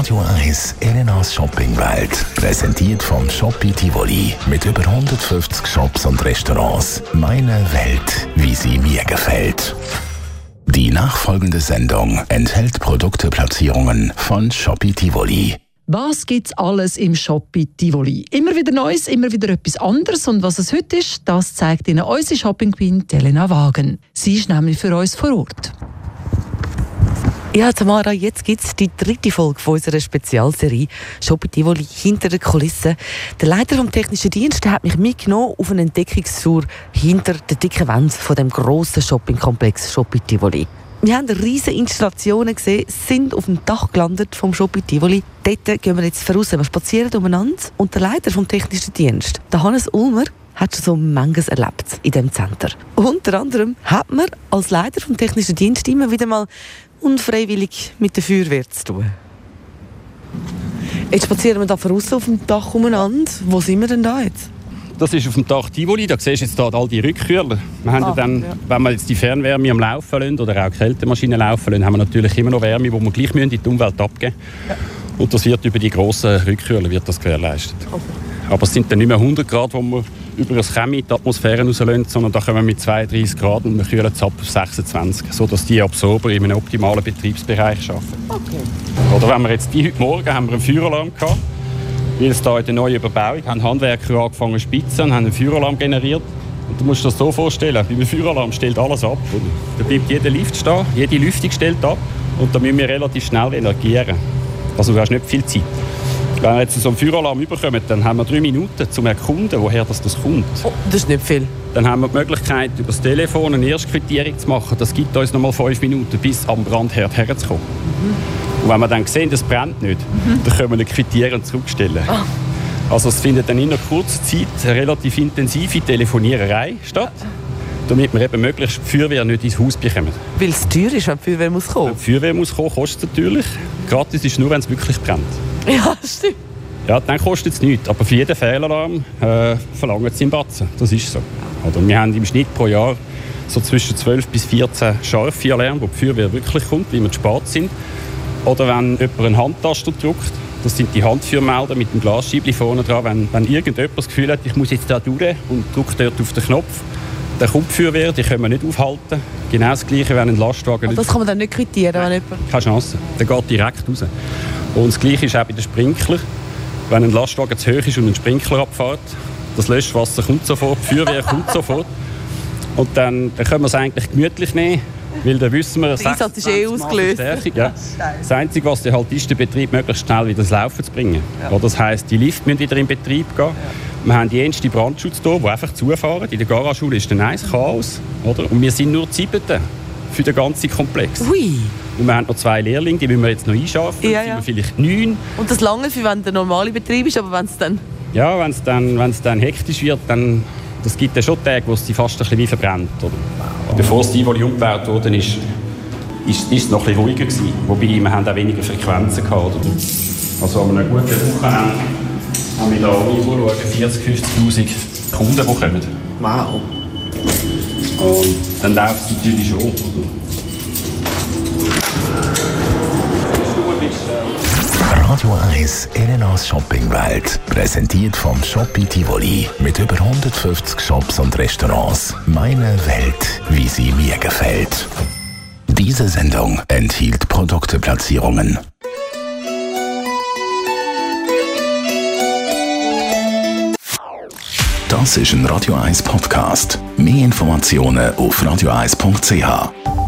Radio 1 Elenas Shoppingwelt. Präsentiert vom Shoppi Tivoli. Mit über 150 Shops und Restaurants. Meine Welt, wie sie mir gefällt. Die nachfolgende Sendung enthält Produkteplatzierungen von Shoppi Tivoli. Was gibt's alles im Shoppi Tivoli? Immer wieder Neues, immer wieder etwas anderes. Und was es heute ist, das zeigt Ihnen unsere Shopping-Queen Elena Wagen. Sie ist nämlich für uns vor Ort. Ja, Tamara, jetzt gibt es die 3. Folge von unserer Spezialserie «Shoppi Tivoli hinter den Kulissen». Der Leiter des technischen Dienstes hat mich mitgenommen auf eine Entdeckungstour hinter den dicken Wänden von dem grossen Shoppingkomplex «Shoppi Tivoli». Wir haben riesige Installationen gesehen, sind auf dem Dach gelandet vom Shoppi Tivoli. Dort gehen wir jetzt voraus, wir spazieren umeinander. Und der Leiter des technischen Dienstes, der Hannes Ulmer, hat schon so manches erlebt in diesem Center. Unter anderem hat man als Leiter des technischen Dienstes immer wieder mal unfreiwillig mit der Feuerwehr zu tun. Jetzt spazieren wir da voraus auf dem Dach umeinander. Wo sind wir denn da jetzt? Das ist auf dem Dach Tivoli, da siehst du jetzt all die Rückkühler. Wir haben dann, wenn wir jetzt die Fernwärme am Laufen lassen oder auch Kältemaschinen laufen lassen, haben wir natürlich immer noch Wärme, die wir gleich in die Umwelt abgeben müssen. Ja. Und das wird über die grossen Rückkühler wird das gewährleistet. Okay. Aber es sind dann nicht mehr 100 Grad, wo wir über das Chemie in die Atmosphäre rauslassen, sondern da kommen wir mit 32 Grad und wir kühlen es ab auf 26, sodass die Absorber in einem optimalen Betriebsbereich arbeiten. Okay. Oder wenn wir jetzt heute Morgen haben wir einen Feueralarm gehabt, weil es da in der neuen Überbauung haben Handwerker angefangen zu spitzen und haben einen Feueralarm generiert. Und du musst dir das so vorstellen, bei einem Feueralarm stellt alles ab. Oder? Da bleibt jeder Lift stehen, jede Lüftung stellt ab und da müssen wir relativ schnell reagieren. Also du hast nicht viel Zeit. Wenn wir jetzt so einen Feueralarm überkommen, dann haben wir 3 Minuten, um zu erkunden, woher das kommt. Oh, das ist nicht viel. Dann haben wir die Möglichkeit, über das Telefon eine Erstquittierung zu machen. Das gibt uns noch mal 5 Minuten, bis am Brandherd herzukommen. Und wenn wir dann sehen, das brennt nicht, dann können wir eine Quittierung zurückstellen. Also es findet dann in einer kurzen Zeit eine relativ intensive Telefoniererei statt, damit wir eben möglichst die Feuerwehr nicht ins Haus bekommen. Weil es teuer ist, wenn die Feuerwehr muss kommen. Wenn die Feuerwehr muss kommen, kostet es natürlich. Gratis ist es nur, wenn es wirklich brennt. Ja, stimmt. Ja, dann kostet es nichts. Aber für jeden Fehlalarm verlangen sie einen Batzen. Das ist so. Oder wir haben im Schnitt pro Jahr so zwischen 12 bis 14 scharfe Alarme, wo die Feuerwehr wirklich kommt, weil wir zu spät sind. Oder wenn jemand einen Handtaster drückt, das sind die Handfeuermelder mit dem Glasscheibli vorne dran. Wenn irgendjemand das Gefühl hat, ich muss jetzt da durch und drückt dort auf den Knopf, dann kommt die Feuerwehr, die können wir nicht aufhalten. Genau das Gleiche, wenn ein Lastwagen... Und das kann man dann nicht quittieren, wenn jemand... Keine Chance, der geht direkt raus. Und das Gleiche ist auch bei den Sprinklern. Wenn ein Lastwagen zu hoch ist und ein Sprinkler abfährt, das Löschwasser kommt sofort, die Feuerwehr kommt sofort. Und dann können wir es eigentlich gemütlich nehmen, weil dann wissen wir, der Einsatz ist ausgelöst. Ja. Das Einzige, was halt ist, den Betrieb möglichst schnell wieder ins Laufen zu bringen. Ja. Das heisst, die Lifte müssen wieder in Betrieb gehen. Ja. Wir haben die erste Brandschutz hier, die einfach zufahren. In der Garagenschule ist dann Chaos. Oder? Und wir sind nur die 7. für den ganzen Komplex. Ui. Und wir haben noch 2 Lehrlinge, die müssen wir jetzt noch einschaffen. Ja, ja. Sind wir vielleicht 9. Und das lange, für wenn der normale Betrieb ist, aber wenn es dann... Ja, wenn es dann hektisch wird, dann... Das gibt ja schon Tage, wo es die fast ein bisschen wie verbrennt. Oder? Bevor das Tivoli umgebaut wurde, ist es noch ein bisschen ruhiger gewesen. Wobei, wir haben auch weniger Frequenzen gehabt. Oder? Also an einem guten Wochenende haben wir da irgendwo 40'000, 50'000 Kunden, die kommen. Wow. Und dann läuft es natürlich schon. Radio 1 Elenas Shoppingwelt. Präsentiert vom Shoppi Tivoli. Mit über 150 Shops und Restaurants. Meine Welt, wie sie mir gefällt. Diese Sendung enthielt Produkteplatzierungen. Das ist ein Radio 1 Podcast. Mehr Informationen auf radio1.ch.